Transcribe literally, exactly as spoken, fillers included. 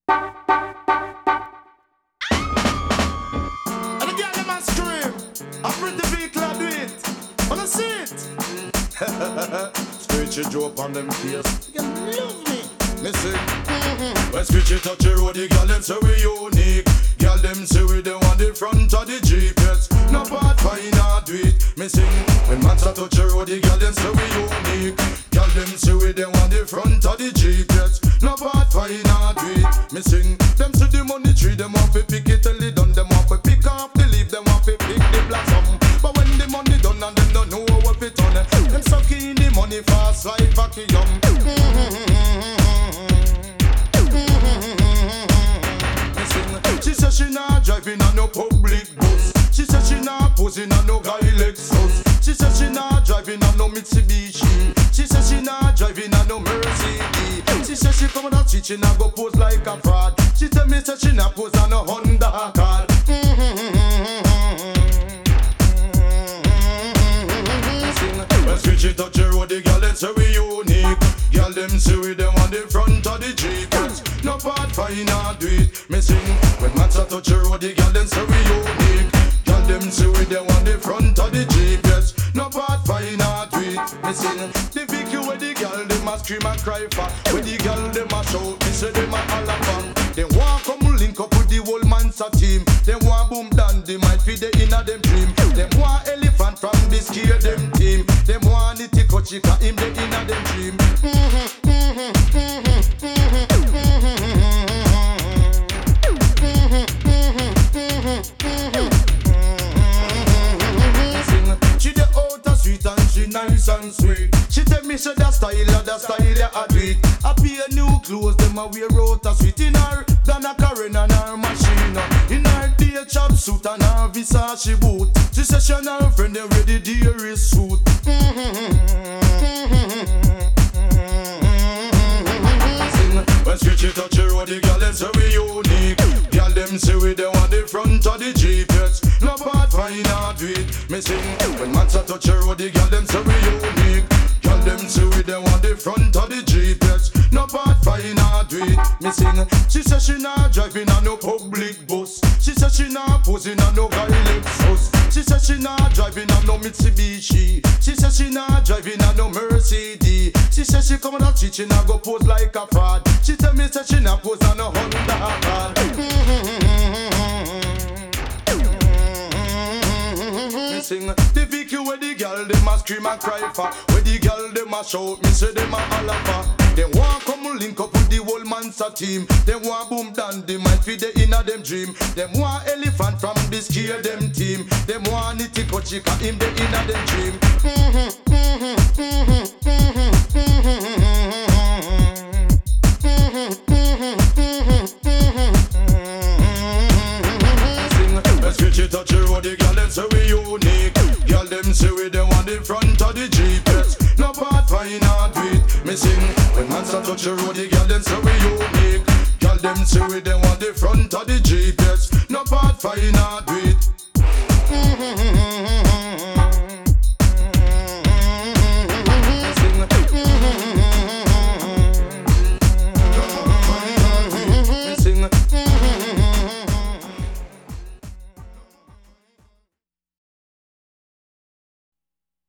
And the girl them a scream. A pretty vehicle a do it. Wanna see it? Screechy drop on them face. You love me. Listen. When Screechy touch the road, the girl them say we unique. Girl them say we the one the front of the G P S. No part fine or do it. Me sing. When Mansa touch the road, the girl them say we unique. Girl them say we the one the front of the G P S. No part fine or do it. Me sing. Them say the money tree, them want to pick it till it done. Them want to pick off the leaf, them want to pick the blossom. But when the money done and them don't know what it on, them sucking the money fast like vacuum. She said she not driving on no public bus. She said she not posing on no guy Lexus. She said she not driving on no Mitsubishi. She said she not driving on no Mercedes. She said she come on the street, she not go pose like a fraud. She tell me that she not pose on no Honda car. When Screechy touch the road, the girl them say we unique. Girl them say we them on the front of the G P S. No part fine or do it. Me sing. When Mansa touch the road, the girl them say we unique. Girl them say we them on the front of the G P S. No part fine or do it. Me sing. The Vicky where the girl them a scream and cry for. When the girl them a shout, me say them a holla for. They want come link up with the whole Mansa team. They want boom dandy might feed the inner them dream. Them want elephant from this scare them team. Them want the tico chica him the inner them dream. She the outer sweet and she nice and sweet. She tell me say that style, that style ya a do it. I pay new clothes, them a wear outer sweet in her. Than a Karen and her machine. In her day chop suit and her Versace boot. She say she and her friend them ready dearest suit. When Screechy touch the road, the girl them say we unique. Girl them say we the one the front of the G P S. No part fine or do it. Me sing. When Mansa touch the road, the girl them say we unique. Girl them say we the one the front of the G P S. No part fine or do it. Me sing. She say she not driving on no public bus. She say she not posing on no guy Lexus. She say she not driving on no Mitsubishi. She say she not driving on no Mercedes. She say she come on the street, she not go pose like a fraud. She tell me say she not pose on no Honda car. Me sing. The Vicky where the girl them a scream and cry for. Where the girl them a shout, me say them a holla for. They want come link up with the whole Mansa team. They want boom dandy might feed the inner them dream. Them want elephant from this scare them team. Them want the tico chica him the inner them dream. When Screechy touch the road, the girl them say we unique. Girl them say we them on the front of the G P S. No part fine or do it. Me sing. When Mansa touch the road, the girl them say we unique. Girl them say we them on the front of the G P S. No part fine or do it.